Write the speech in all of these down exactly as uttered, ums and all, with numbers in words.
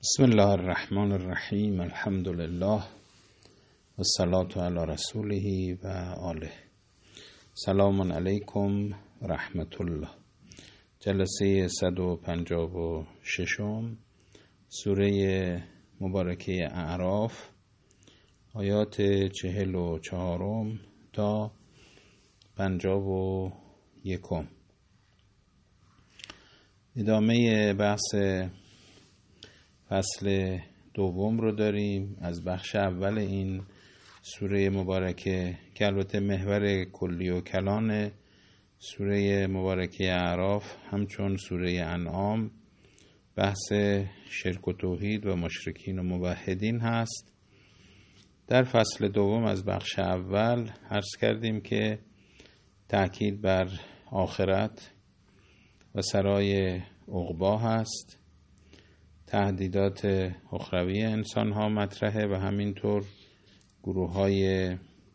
بسم الله الرحمن الرحیم. الحمد لله و الصلاة علی رسوله و آله. سلام علیکم و رحمت الله. جلسه صد و پنجاه و ششم سوره مبارکه اعراف، آیات چهل و چهارم تا پنجاه و یکم. ادامه بحث فصل دوم رو داریم از بخش اول این سوره مبارکه که البته محور کلی و کلان سوره مبارکه اعراف همچون سوره انعام بحث شرک و توحید و مشرکین و موحدین هست. در فصل دوم از بخش اول عرض کردیم که تأکید بر آخرت و سرای عقبی هست، تهدیدات اخروی انسان ها مطرحه و همینطور گروه های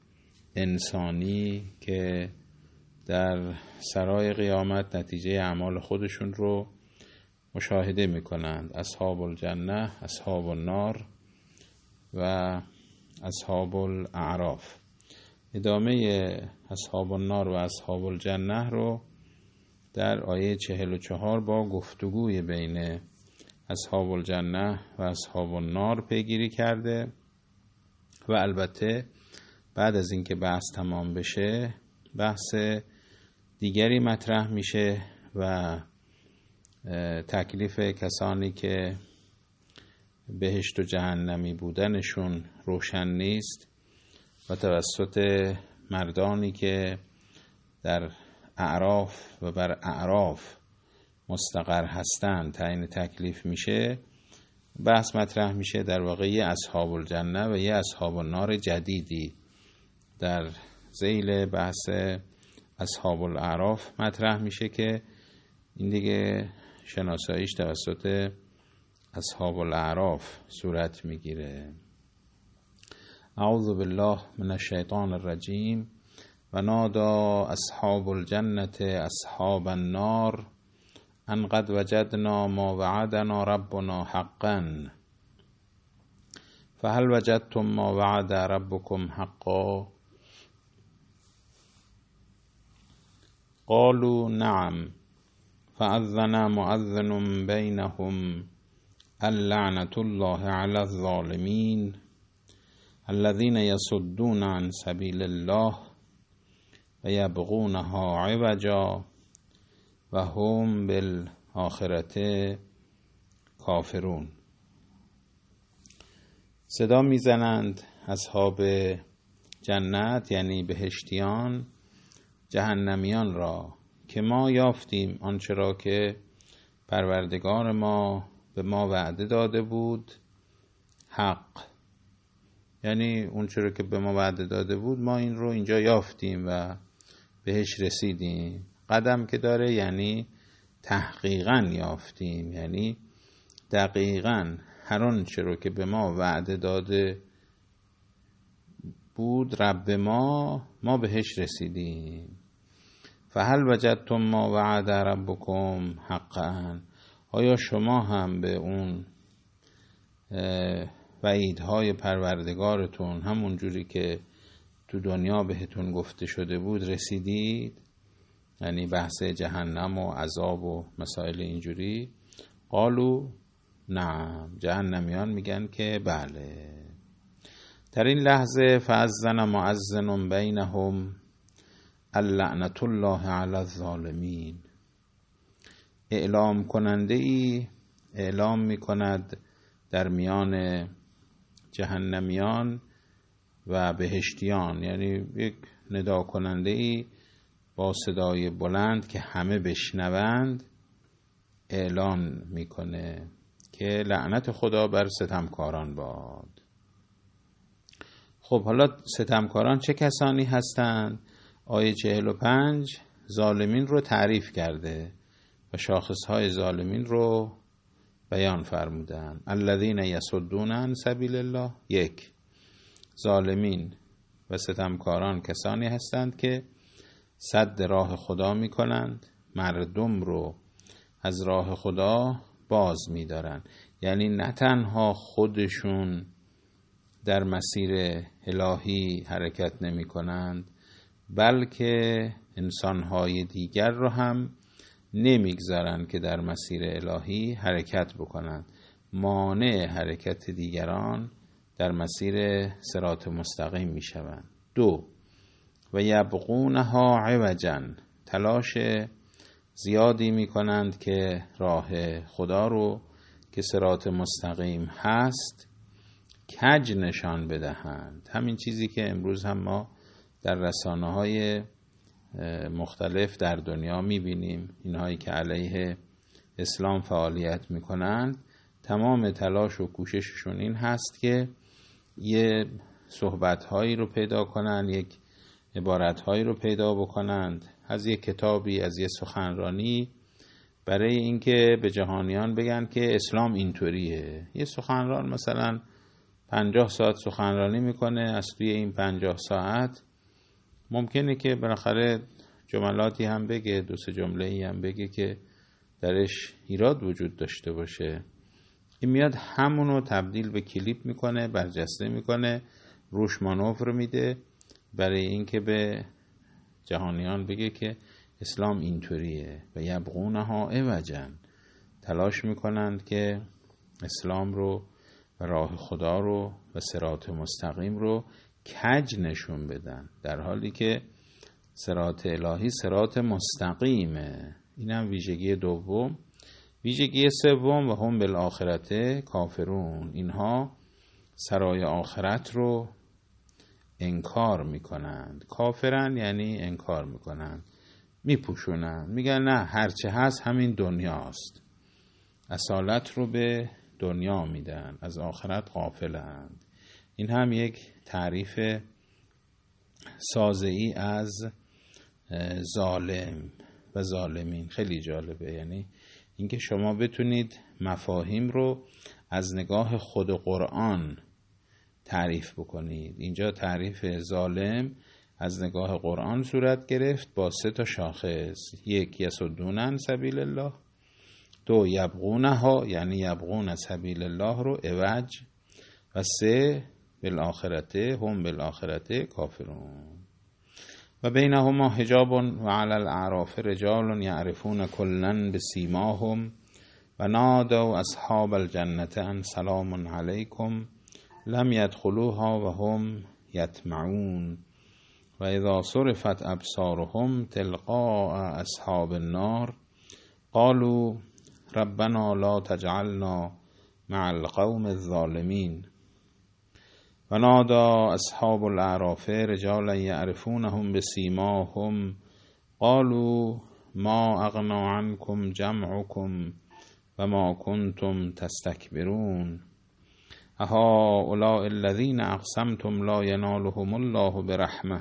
انسانی که در سرای قیامت نتیجه اعمال خودشون رو مشاهده می کنند. اصحاب الجنه، اصحاب النار و اصحاب الاعراف. ادامه اصحاب النار و اصحاب الجنه رو در آیه چهل و چهار با گفتگوی بین اصحاب الجنه و اصحاب النار پیگیری کرده و البته بعد از اینکه بحث تمام بشه بحث دیگری مطرح میشه و تکلیف کسانی که بهشت و جهنمی بودنشون روشن نیست و توسط مردانی که در اعراف و بر اعراف مستقر هستند تعیین تکلیف میشه. بحث مطرح میشه در واقع یه اصحاب الجنه و یه اصحاب النار جدیدی در ذیل بحث اصحاب الاعراف مطرح میشه که این دیگه شناساییش توسط اصحاب الاعراف صورت میگیره. اعوذ بالله من الشیطان الرجیم. و نادا اصحاب الجنة اصحاب النار ان قد وجدنا ما وعدنا ربنا حقا فهل وجدتم ما وعد ربكم حقا قالوا نعم فأذن مؤذن بينهم اللعنة الله على الظالمين الذين يصدون عن سبيل الله و یبغونها عوجا و هم بالآخرة کافرون. صدا میزنند اصحاب جنت یعنی بهشتیان جهنمیان را که ما یافتیم آنچه را که پروردگار ما به ما وعده داده بود حق، یعنی اون چرا که به ما وعده داده بود ما این رو اینجا یافتیم و بهش رسیدیم. قدم که داره یعنی تحقیقاً یافتیم، یعنی دقیقاً هر آن چرا که به ما وعده داده بود رب ما ما بهش رسیدیم. فهل وجدتم ما وعد ربکم حقا، آیا شما هم به اون وعیدهای پروردگارتون همون جوری که تو دنیا بهتون گفته شده بود رسیدید؟ یعنی بحث جهنم و عذاب و مسائل اینجوری. قالو نعم، جهنمیان میگن که بله. در این لحظه فاذن مؤذن بینهم اللعنة الله علی الظالمین، اعلام کننده ای اعلام میکند در میان جهنمیان و بهشتیان، یعنی یک ندا کننده ای با صدای بلند که همه بشنوند اعلان میکنه که لعنت خدا بر ستمکاران باد. خب حالا ستمکاران چه کسانی هستند؟ آیه چهل و پنج ظالمین رو تعریف کرده و شاخصهای ظالمین رو بیان فرمودن. الذین یصدون عن سبیل الله. یک، ظالمین و ستمکاران کسانی هستند که سد راه خدا می کنند، مردم رو از راه خدا باز می‌دارن. یعنی نه تنها خودشون در مسیر الهی حرکت نمی کنند، بلکه انسانهای دیگر رو هم نمیگذارند که در مسیر الهی حرکت بکنند. مانع حرکت دیگران در مسیر صراط مستقیم می شوند. دو، و یبغونها عوجا، تلاش زیادی می کنند که راه خدا رو که صراط مستقیم هست کج نشان بدهند. همین چیزی که امروز هم ما در رسانه‌های مختلف در دنیا می‌بینیم، اینهایی که علیه اسلام فعالیت می‌کنند تمام تلاش و کوشششون این هست که یه صحبت‌هایی رو پیدا کنند، یک عبارت‌هایی رو پیدا بکنند از یک کتابی، از یک سخنرانی، برای اینکه به جهانیان بگن که اسلام اینطوریه. یه سخنران مثلا پنجاه ساعت سخنرانی میکنه، از توی این پنجاه ساعت ممکنه که بالاخره جملاتی هم بگه، دو سه جمله‌ای هم بگه که درش ایراد وجود داشته باشه. این میاد همونو تبدیل به کلیپ میکنه، برجسته میکنه، روش مانور میده برای اینکه به جهانیان بگه که اسلام اینطوریه. و یبغونها عوجا، تلاش میکنند که اسلام رو و راه خدا رو و صراط مستقیم رو کج نشون بدن، در حالی که صراط الهی صراط مستقیمه. این هم ویژگی دوم. ویژگی سوم، و هم بالآخرته کافرون، اینها سرای آخرت رو انکار میکنند. کافرن یعنی انکار میکنند، میپوشونند، میگن نه هرچه هست همین دنیاست، اصالت رو به دنیا میدن، از آخرت غافلند. این هم یک تعریف سازه‌ای از ظالم و ظالمین. خیلی جالبه، یعنی اینکه شما بتونید مفاهیم رو از نگاه خود قرآن تعریف بکنید. اینجا تعریف ظالم از نگاه قرآن صورت گرفت با سه تا شاخص: یک، یصدون عن سبیل الله; دو، یبغونها یعنی یبغون سبیل الله رو عوج; و سه، بالآخرته هم بالآخرته کافرون. و بینهما حجاب و علی الاعراف رجال یعرفون کلا بسیماهم و نادوا اصحاب الجنة ان سلام علیکم لم يدخلوها و هم یطمعون و اذا صرفت ابصارهم تلقاء اصحاب النار قالوا ربنا لا تجعلنا مع القوم الظالمین. و نادى اصحاب الاعراف رجالا یعرفونهم بسیماهم قالوا ما اغنى عنكم جمعكم و ما کنتم تستکبرون اهؤلاء الذین اقسمتم لا ینالهم الله برحمة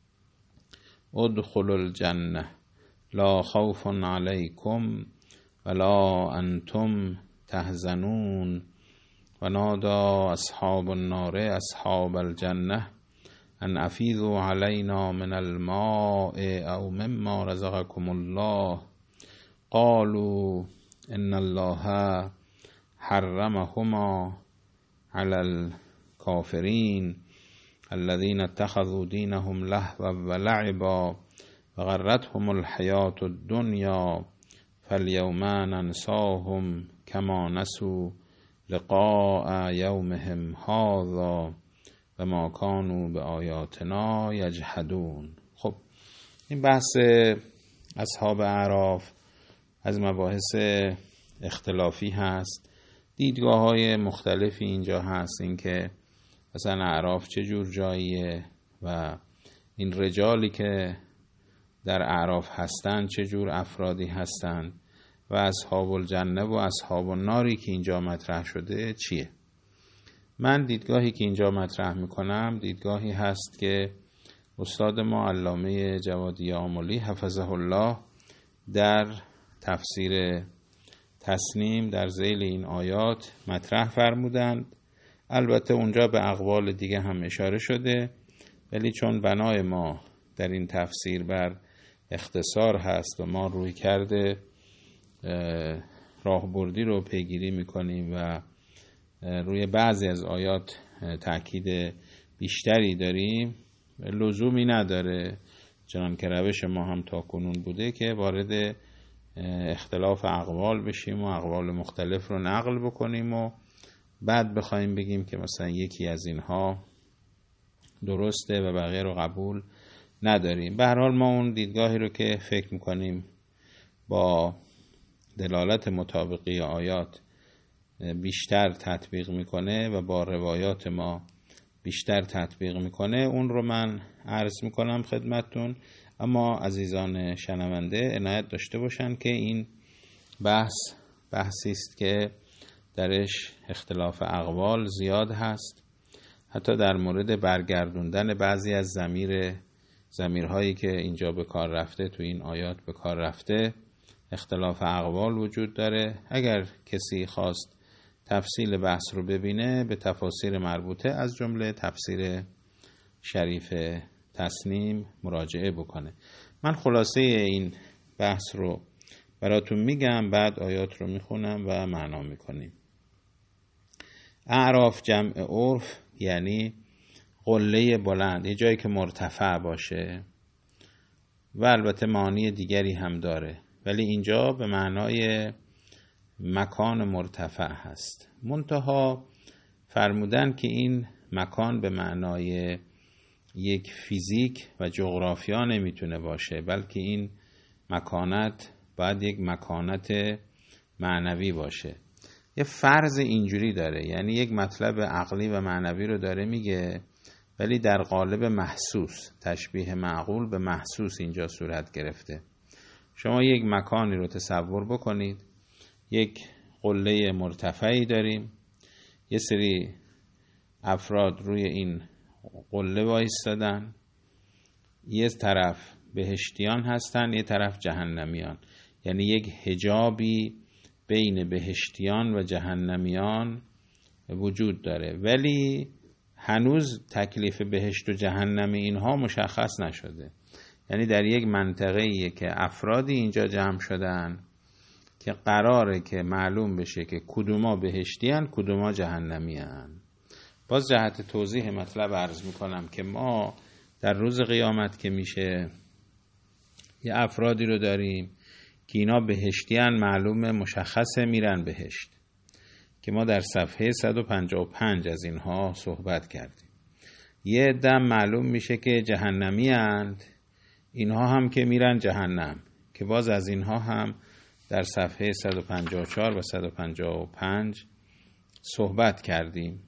ادخلوا الجنة لا خوف علیکم ولا انتم تحزنون. و نادى اصحاب النار اصحاب الجنة ان افیضوا علینا من الماء او مما رزقكم الله قالوا ان الله حرمهما على الكافرين الذين اتخذوا دينهم لهوا ولعبا وغرتهم الحياة الدنيا فاليوم ننساهم كما نسوا لقاء یومهم هذا و ما كانوا بآیاتنا یجحدون. خب این بحث اصحاب اعراف از مباحث اختلافی هست. دیدگاه های مختلفی اینجا هست، این که مثلا اعراف چه جور جاییه و این رجالی که در اعراف هستند چه جور افرادی هستند و اصحاب الجنه و اصحاب الناری که اینجا مطرح شده چیه. من دیدگاهی که اینجا مطرح میکنم دیدگاهی هست که استاد ما علامه جوادی آملی حفظه الله در تفسیر تسنیم در ذیل این آیات مطرح فرمودند. البته اونجا به اقوال دیگه هم اشاره شده، ولی چون بنای ما در این تفسیر بر اختصار هست و ما روی کرده راهبردی رو پیگیری میکنیم و روی بعضی از آیات تأکید بیشتری داریم، لزومی نداره، چنان که روش ما هم تا کنون بوده که وارد اختلاف اقوال بشیم و اقوال مختلف رو نقل بکنیم و بعد بخوایم بگیم که مثلا یکی از اینها درسته و بقیه رو قبول نداریم. به هر حال ما اون دیدگاهی رو که فکر میکنیم با دلالت مطابقی آیات بیشتر تطبیق میکنه و با روایات ما بیشتر تطبیق میکنه، اون رو من عرض میکنم خدمتتون. اما عزیزان شنونده عنایت داشته باشن که این بحث بحثی است که درش اختلاف اقوال زیاد هست. حتی در مورد برگردوندن بعضی از ضمیر ضمیرهایی که اینجا به کار رفته، تو این آیات به کار رفته، اختلاف اقوال وجود داره. اگر کسی خواست تفصیل بحث رو ببینه، به تفاسیر مربوطه از جمله تفسیر شریف تسنیم مراجعه بکنه. من خلاصه این بحث رو براتون میگم، بعد آیات رو میخونم و معنا میکنیم. اعراف جمع عرف یعنی قله بلند، یه جایی که مرتفع باشه و البته معانی دیگری هم داره، ولی اینجا به معنای مکان مرتفع هست. منتها فرمودن که این مکان به معنای یک فیزیک و جغرافیا نمیتونه باشه، بلکه این مکانت باید یک مکانت معنوی باشه. یه فرض اینجوری داره، یعنی یک مطلب عقلی و معنوی رو داره میگه، ولی در قالب محسوس، تشبیه معقول به محسوس اینجا صورت گرفته. شما یک مکانی رو تصور بکنید، یک قله مرتفعی داریم، یه سری افراد روی این قله وایستادن، یه طرف بهشتیان هستن، یه طرف جهنمیان، یعنی یک حجابی بین بهشتیان و جهنمیان وجود داره، ولی هنوز تکلیف بهشت و جهنم اینها مشخص نشده. یعنی در یک منطقه‌ایه که افرادی اینجا جمع شدن که قراره که معلوم بشه که کدوما بهشتی هن کدوما جهنمی هن. باز جهت توضیح مطلب عرض میکنم که ما در روز قیامت که میشه یه افرادی رو داریم که اینا بهشتی هن، معلومه مشخصه میرن بهشت، که ما در صفحه صد و پنجاه و پنج از اینها صحبت کردیم. یه عده معلوم میشه که جهنمی هند، اینها هم که میرن جهنم، که باز از اینها هم در صفحه صد و پنجاه و چهار و صد و پنجاه و پنج صحبت کردیم.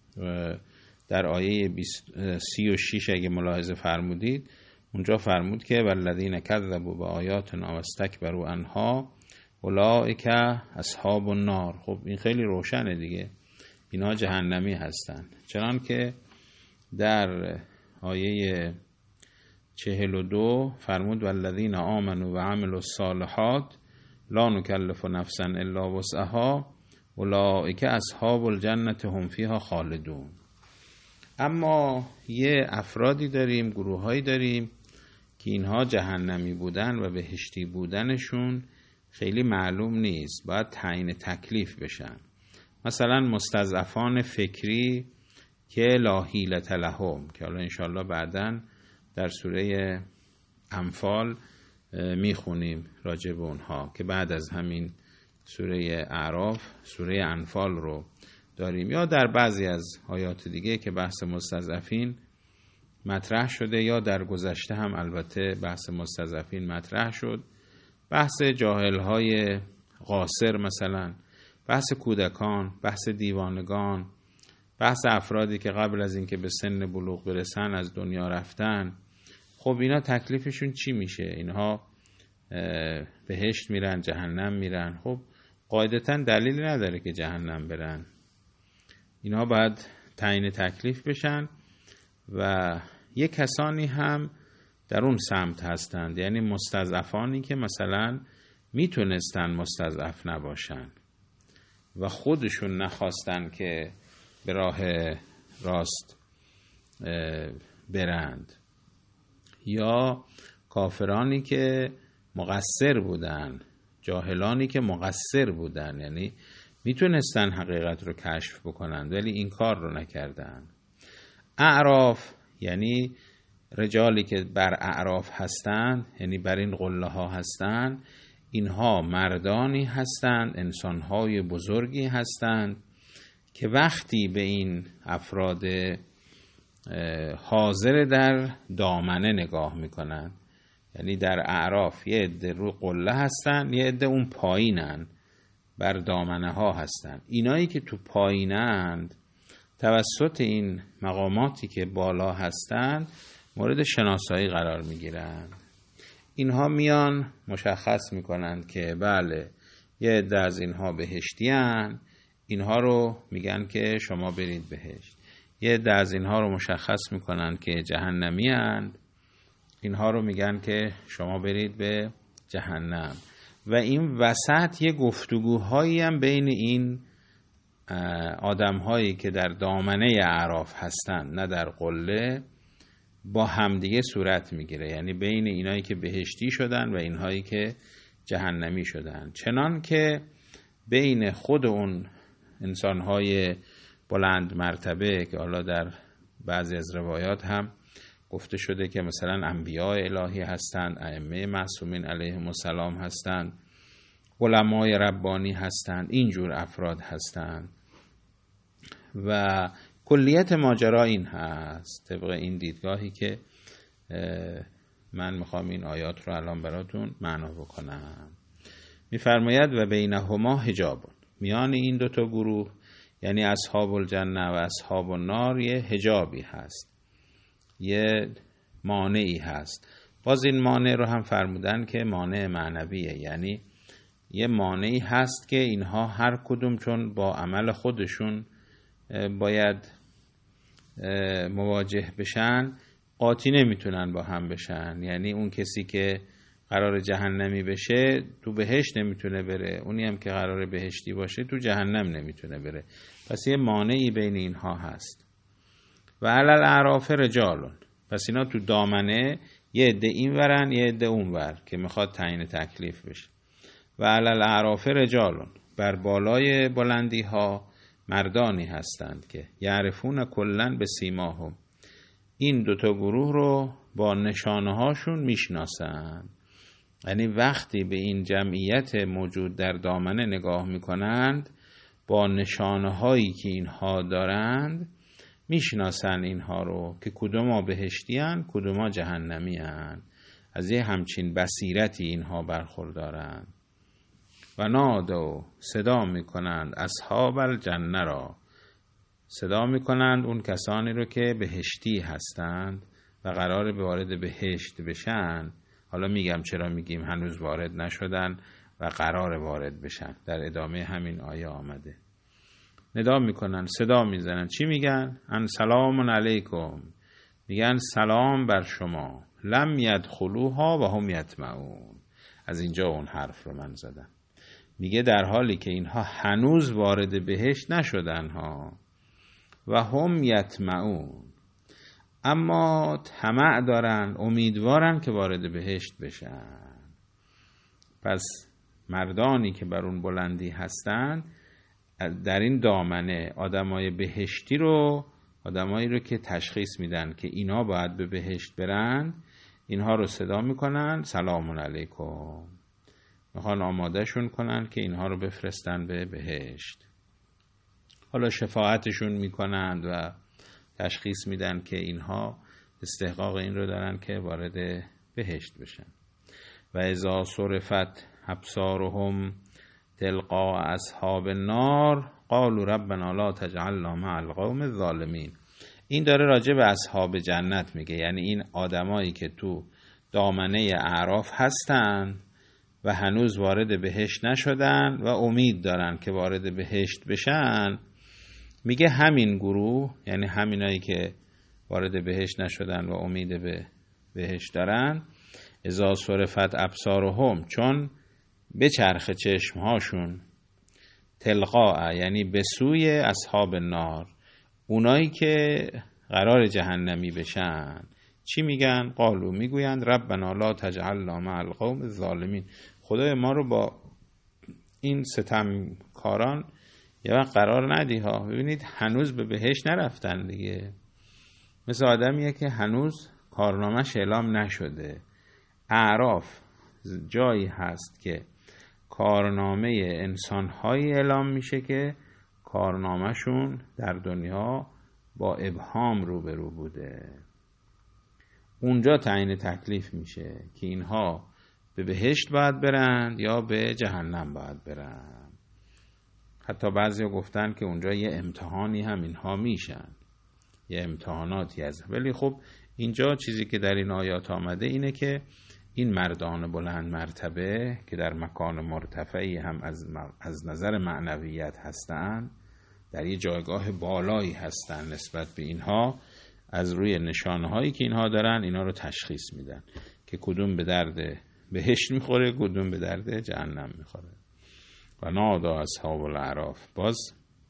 در آیه سی و شش اگه ملاحظه فرمودید، اونجا فرمود که والذین کذبوا بآیاتنا واستکبروا عنها اولئک اصحاب النار. خب این خیلی روشنه دیگه، اینا جهنمی هستن. چنان که در آیه چهل و دو فرمود والذین آمنوا و عملوا الصالحات لا نکلف نفسا الا وسعها اولئک اصحاب الجنة هم فیها خالدون. اما یه افرادی داریم، گروهایی داریم که اینها جهنمی بودن و بهشتی بودنشون خیلی معلوم نیست، باید تعیین تکلیف بشن. مثلا مستضعفان فکری که لا حیلة لهم، که حالا انشاءالله بعداً در سوره انفال میخونیم راجع به اونها، که بعد از همین سوره اعراف سوره انفال رو داریم، یا در بعضی از آیات دیگه که بحث مستضعفین مطرح شده، یا در گذشته هم البته بحث مستضعفین مطرح شد. بحث جاهل‌های قاصر، مثلا بحث کودکان، بحث دیوانگان، بحث افرادی که قبل از اینکه به سن بلوغ برسن از دنیا رفتن. خب اینا تکلیفشون چی میشه؟ اینها بهشت میرن جهنم میرن؟ خب قاعدتاً دلیلی نداره که جهنم برن. اینها باید تعیین تکلیف بشن و یک کسانی هم در اون سمت هستند، یعنی مستضعفانی که مثلا میتونستن مستضعف نباشن و خودشون نخواستن که به راه راست برند، یا کافرانی که مقصر بودن، جاهلانی که مقصر بودن، یعنی میتونستن حقیقت رو کشف بکنن ولی این کار رو نکردن. اعراف یعنی رجالی که بر اعراف هستند، یعنی بر این قله ها هستند، اینها مردانی هستند، انسانهای بزرگی هستند که وقتی به این افراد حاضر در دامنه نگاه میکنن، یعنی در اعراف یه عده رو قله هستن، یه عده اون پایینن، بر دامنه ها هستن. اینایی که تو پایینند توسط این مقاماتی که بالا هستند مورد شناسایی قرار میگیرن. اینها میان مشخص میکنند که بله یه عده از اینها بهشتی هن، اینها رو میگن که شما برید بهشت. یه عده از اینها رو مشخص میکنن که جهنمی هن، اینها رو میگن که شما برید به جهنم. و این وسط یه گفتگوهایی هم بین این آدمهایی که در دامنه اعراف هستن نه در قله با همدیگه صورت میگیره، یعنی بین اینایی که بهشتی شدن و اینهایی که جهنمی شدن. چنان که بین خود اون انسانهای بلند مرتبه که حالا در بعضی از روایات هم گفته شده که مثلا انبیاء الهی هستند، ائمه معصومین علیهم السلام هستند، علمای ربانی هستند، اینجور افراد هستند. و کلیت ماجرا این هست طبق این دیدگاهی که من میخوام این آیات رو الان براتون معنا بکنم. میفرماید و بینهما حجاب، میان این دوتا گروه یعنی اصحاب الجنه و اصحاب النار یه حجابی هست، یه مانعی هست. باز این مانع رو هم فرمودن که مانع معنویه، یعنی یه مانعی هست که اینها هر کدوم چون با عمل خودشون باید مواجه بشن، قاطی نمیتونن با هم بشن. یعنی اون کسی که قرار جهنمی بشه تو بهشت نمیتونه بره، اونی هم که قرار بهشتی باشه تو جهنم نمیتونه بره. پس یه مانعی بین اینها هست. و علل اعراف رجالون، پس اینا تو دامنه یه عده این ورن یه عده اون ور که میخواد تعیین تکلیف بشه. و علل اعراف رجالون، بر بالای بلندی ها مردانی هستند که یعرفون کلن به سیماهم، این دوتا گروه رو با نشانه هاشون میشناسند. یعنی وقتی به این جمعیت موجود در دامنه نگاه میکنند با نشانه هایی که اینها دارند میشناسن اینها رو که کدوما بهشتی هن کدوما جهنمی هن. از یه همچین بصیرتی اینها برخوردارند. و نادو، صدا میکنند اصحاب الجنه را، صدا میکنند اون کسانی رو که بهشتی هستند و قرار به وارد بهشت بشن. حالا میگم چرا میگیم هنوز وارد نشدن و قرار وارد بشن، در ادامه همین آیه آمده. ندا میکنن، صدا میزنن، چی میگن؟ ان سلام علیکم، میگن سلام بر شما، لم یدخلوها و هم یطمعون. از اینجا اون حرف رو من زدم. میگه در حالی که اینها هنوز وارد بهشت نشدن ها، و هم یطمعون، اما طمع دارن، امیدوارن که وارد بهشت بشن. پس مردانی که بر اون بلندی هستن در این دامنه آدمای بهشتی رو، آدمایی رو که تشخیص میدن که اینا باید به بهشت برن، اینها رو صدا میکنن سلام علیکم، میخوان آماده شون کنن که اینها رو بفرستن به بهشت. حالا شفاعتشون میکنند و تشخیص میدن که اینها استحقاق این رو دارن که وارد بهشت بشن. و اذا صرفت ابصارهم تلقاء اصحاب النار قالوا ربنا لا تجعلنا مع القوم الظالمین. این داره راجع به اصحاب جنت میگه، یعنی این آدمایی که تو دامنه اعراف هستن و هنوز وارد بهشت نشدن و امید دارن که وارد بهشت بشن. میگه همین گروه، یعنی همینایی که وارد بهشت نشدن و امید به بهشت دارن، اذا صرفت ابصارهم، چون به چرخ چشمهاشون، تلقاء یعنی به سوی اصحاب النار، اونایی که قرار جهنمی بشن، چی میگن؟ قالو، میگویند ربنا لا تجعلنا مع القوم الظالمین، خدای ما رو با این ستمکاران یه وقت قرار ندی ها. ببینید هنوز به بهشت نرفتن دیگه، مثل آدمیه که هنوز کارنامه‌اش اعلام نشده. اعراف جایی هست که کارنامه انسان‌هایی اعلام میشه که کارنامه‌شون در دنیا با ابهام روبرو بوده. اونجا تعیین تکلیف میشه که اینها به بهشت باید برند یا به جهنم باید برند. حتی بعضیا گفتن که اونجا یه امتحانی هم اینها میشن، یه امتحاناتی هست. ولی خب اینجا چیزی که در این آیات آمده اینه که این مردان بلند مرتبه که در مکان مرتفعی هم از, از نظر معنویت هستند، در یه جایگاه بالایی هستند نسبت به اینها، از روی نشانه هایی که اینها دارن اینا رو تشخیص میدن که کدوم به درد بهشت میخوره، کدوم به درد جهنم میخوره. و نادا اصحاب الاعراف، باز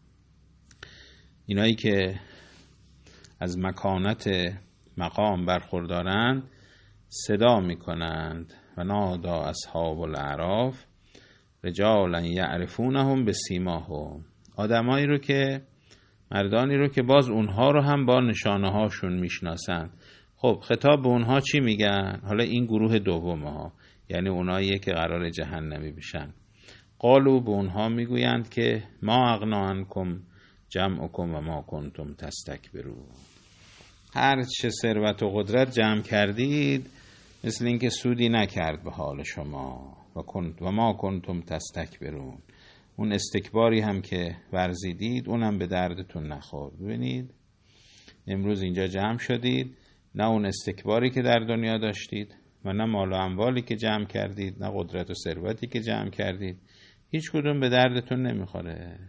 اینایی که از مکانت مقام برخوردارند صدا میکنند و نادا اصحاب الاعراف رجالا یعرفونهم بسیماهم، آدمایی رو که مردانی رو که باز اونها رو هم با نشانه هاشون میشناسند. خب خطاب به اونها چی میگن؟ حالا این گروه دومه ها، یعنی اونایی که قرار جهنمی بشن. قالو به اونها میگویند که ما اغنا عنکم جمعکم و ما کنتم تستکبرون، هر چه ثروت و قدرت جمع کردید مثل اینکه سودی نکرد به حال شما. و کنت و ما کنتم تستکبرون، اون استکباری هم که ورزیدید اونم به دردتون نخورد. ببینید امروز اینجا جمع شدید، نه اون استکباری که در دنیا داشتید و نه مال و اموالی که جمع کردید، نه قدرت و ثروتی که جمع کردید، هیچ کدوم به دردتون نمیخوره.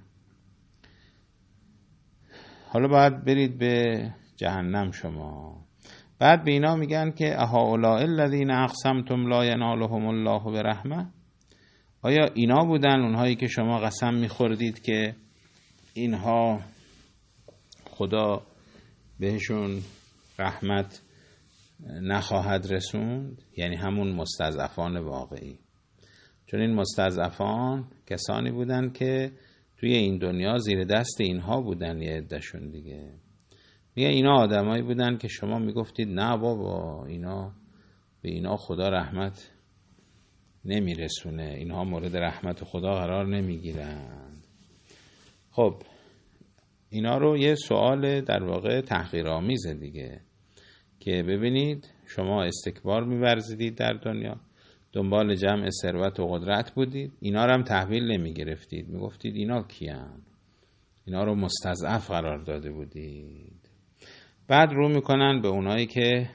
حالا باید برید به جهنم شما. بعد به اینا میگن که اهؤلاء الذین اقسمتم لا ینالهم الله برحمه، آیا اینا بودن اونهایی که شما قسم میخوردید که اینها خدا بهشون رحمت نخواهد رسوند؟ یعنی همون مستضعفان واقعی. چون این مستضعفان کسانی بودن که توی این دنیا زیر دست اینها بودن، یه عده‌شون دیگه. میگه اینا آدمایی بودن که شما میگفتید نه بابا اینا به اینا خدا رحمت نمیرسونه، اینها مورد رحمت خدا قرار نمیگیرند. خب اینا رو یه سوال در واقع تحقیرآمیزه دیگه، که ببینید شما استکبار می‌ورزیدید در دنیا، دنبال جمع ثروت و قدرت بودید، اینا رو هم تحویل نمی‌گرفتید، میگفتید اینا کیان؟ اینا رو مستضعف قرار داده بودید. بعد رو میکنن به اونایی که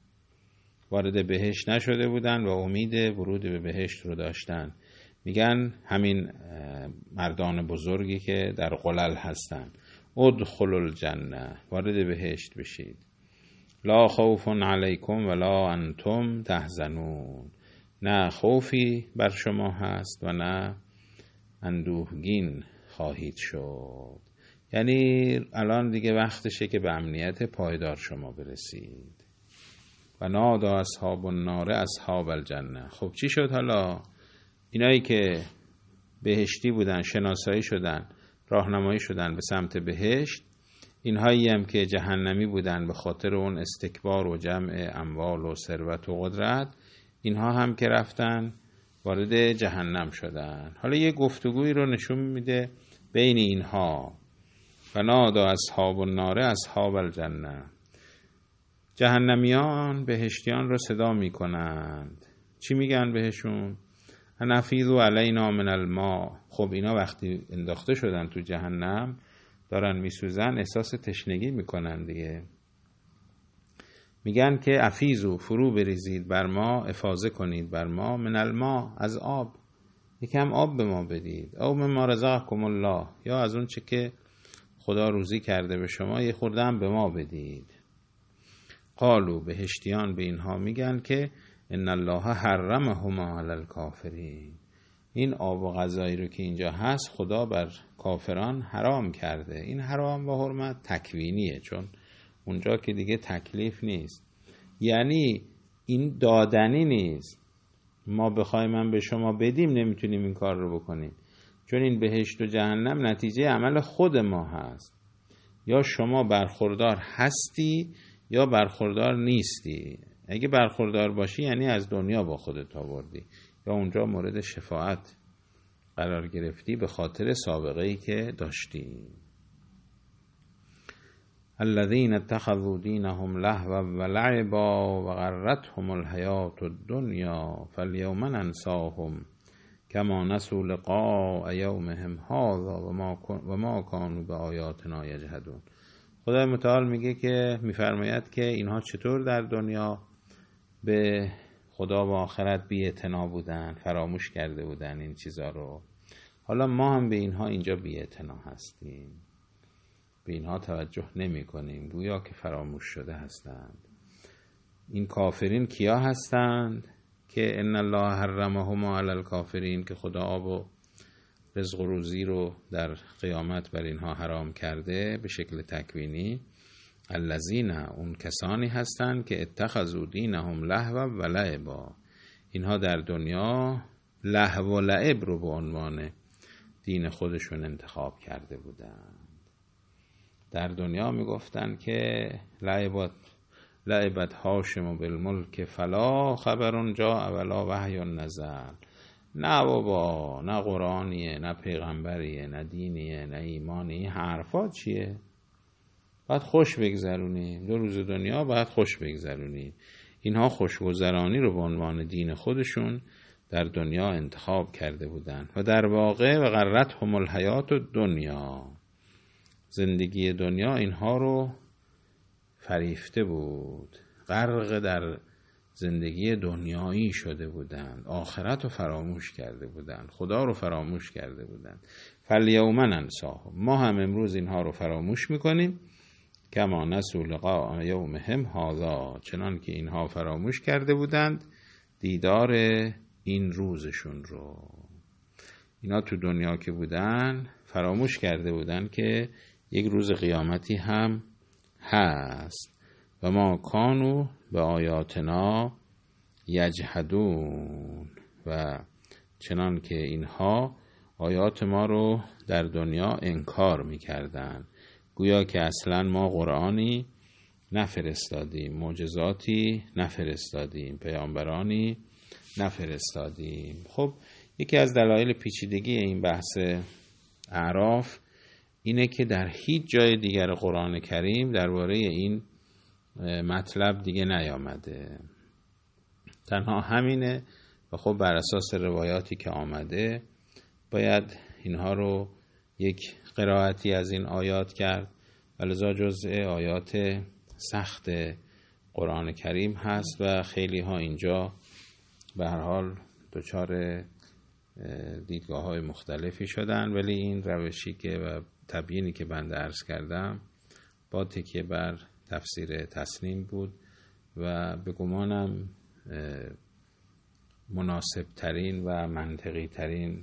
وارد بهشت نشده بودن و امید ورود به بهشت رو داشتن، میگن همین مردان بزرگی که در قلل هستن ادخلوا الجنه، وارد بهشت بشید، لا خوف علیکم ولا انتم تحزنون، نه خوفی بر شما هست و نه اندوهگین خواهید شد. یعنی الان دیگه وقتشه که به امنیت پایدار شما برسید. و نادا اصحاب النار اصحاب الجنه. خب چی شد حالا؟ اینایی که بهشتی بودن شناسایی شدن، راهنمایی شدن به سمت بهشت، اینهایی هم که جهنمی بودن به خاطر اون استکبار و جمع اموال و ثروت و قدرت، اینها هم که رفتن وارد جهنم شدن. حالا یه گفتگویی رو نشون میده بین اینها. و نادا اصحاب النار اصحاب الجنه، جهنمیان بهشتیان رو صدا میکنند. چی میگن بهشون؟ انفیضوا علینا من الماء. خب اینا وقتی انداخته شدن تو جهنم دارن میسوزن، احساس تشنگی میکنن دیگه. میگن که افیضوا، فرو بریزید بر ما، افاضه کنید بر ما، من الماء، از آب، یکم آب به ما بدید، او مما رزقکم الله، یا از اون چه که خدا روزی کرده به شما یه خورده هم به ما بدید. قالو، بهشتیان به اینها میگن که ان الله حرمهما علی الکافرین، این آب و غذایی رو که اینجا هست خدا بر کافران حرام کرده. این حرام و حرمت تکوینیه، چون اونجا که دیگه تکلیف نیست، یعنی این دادنی نیست. ما بخوایم من به شما بدیم نمیتونیم این کار رو بکنیم. چون این بهشت و جهنم نتیجه عمل خود ما هست. یا شما برخوردار هستی یا برخوردار نیستی. اگه برخوردار باشی یعنی از دنیا با خودت آوردی، یا اونجا مورد شفاعت قرار گرفتی به خاطر سابقه‌ای که داشتی. الذين اتخذوا دينهم لهوا ولعبا وغرتهم الحياة الدنيا فاليوم ننساهم كما نسوا لقاء يومهم هذا و ما كانوا بآیاتنا یجحدون. خدای متعال میگه که میفرماید که اینها چطور در دنیا به خدا و آخرت بی‌اعتنا بودن، فراموش کرده بودن این چیزا رو. حالا ما هم به اینها اینجا بی‌اعتنا هستیم، به اینها توجه نمی کنیم، گویا که فراموش شده هستند. این کافرین کیا هستند که ان الله حرمهما علی الکافرین، که خدا آب و رزق و روزی رو در قیامت بر اینها حرام کرده به شکل تکوینی. الذین، اون کسانی هستند که اتخذوا دینهم لهوا و لعبا، اینها در دنیا لهو و لعب رو به عنوان دین خودشون انتخاب کرده بودند. در دنیا میگفتن که لعبت لعبت هاشم بالملک فلا خبر جاء ولا وحی نزل. نه بابا، نه قرآنیه، نه پیغمبریه، نه دینیه، نه ایمانی. حرفا چیه؟ باید خوش بگذرونیم دو روز دنیا، باید خوش بگذرونیم. اینها خوشگذرانی رو به عنوان دین خودشون در دنیا انتخاب کرده بودن و در واقع و غرتهم الحیات الدنیا، زندگی دنیا اینها رو فریفته بود، غرق در زندگی دنیایی شده بودند، آخرت رو فراموش کرده بودند، خدا رو فراموش کرده بودند. فالیوم ننساهم، ما هم امروز اینها رو فراموش میکنیم. کما نسوا لقاء یومهم هذا، چنان که اینها فراموش کرده بودند دیدار این روزشون رو. اینا تو دنیا که بودن فراموش کرده بودن که یک روز قیامتی هم هست. و ما کانوا به آیاتنا یجحدون، و چنان که اینها آیات ما رو در دنیا انکار میکردن، گویا که اصلا ما قرآنی نفرستادیم، معجزاتی نفرستادیم، پیامبرانی نفرستادیم. خب یکی از دلایل پیچیدگی این بحث اعراف اینه که در هیچ جای دیگر قرآن کریم درباره این مطلب دیگه نیامده، تنها همینه. و خب بر اساس روایاتی که آمده باید اینها رو یک قرائتی از این آیات کرد، ولذا جزء آیات سخت قرآن کریم هست و خیلی ها اینجا به هر حال دچار دیدگاه های مختلفی شدن، ولی این روشی که و تبیینی که بنده عرض کردم با تکیه بر تفسیر تسنیم بود و به گمانم مناسب ترین و منطقی ترین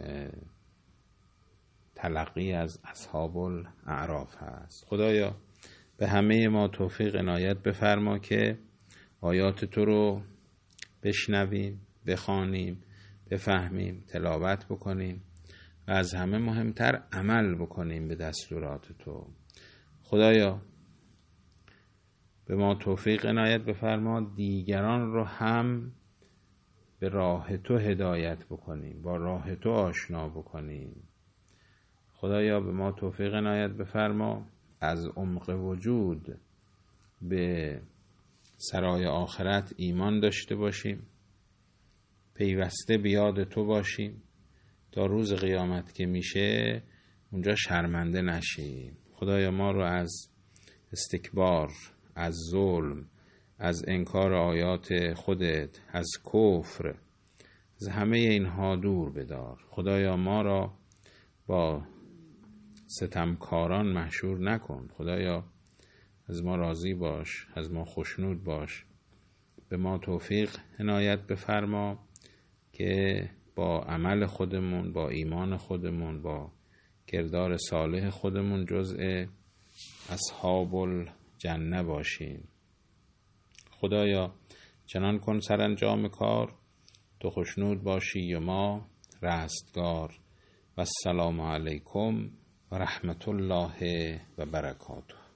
تلقی از اصحاب الاعراف هست. خدایا به همه ما توفیق عنایت بفرما که آیات تو رو بشنویم، بخوانیم، بفهمیم، تلاوت بکنیم و از همه مهمتر عمل بکنیم به دستورات تو. خدایا به ما توفیق عنایت بفرما دیگران رو هم به راه تو هدایت بکنیم، با راه تو آشنا بکنیم. خدایا به ما توفیق عنایت بفرما از عمق وجود به سرای آخرت ایمان داشته باشیم، پیوسته به یاد تو باشیم تا روز قیامت که میشه اونجا شرمنده نشیم. خدایا ما رو از استکبار، از ظلم، از انکار آیات خودت، از کفر، از همه اینها دور بدار. خدایا ما را با ستمکاران محشور نکن. خدایا از ما راضی باش، از ما خوشنود باش. به ما توفیق عنایت بفرما که با عمل خودمون، با ایمان خودمون، با کردار صالح خودمون جزء اصحاب الجنه باشیم. خدایا چنان کن سرانجام کار تو خوشنود باشی و ما رستگار و السلام علیکم و رحمت الله و برکاته.